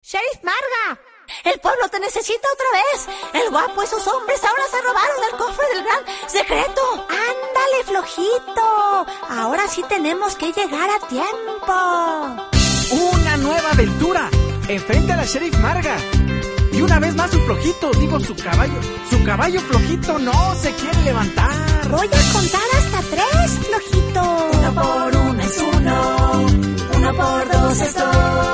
¡Sheriff Marga! ¡El pueblo te necesita otra vez! ¡El guapo y sus hombres ahora se robaron el cofre del gran secreto! ¡Ándale, flojito! Ahora sí tenemos que llegar a tiempo. ¡Una nueva aventura! Enfrente a la Sheriff Marga. Y una vez más su flojito, su caballo flojito no se quiere levantar. Voy a contar hasta 3, flojito. 1 por 1 es 1, 1 por 2 es 2.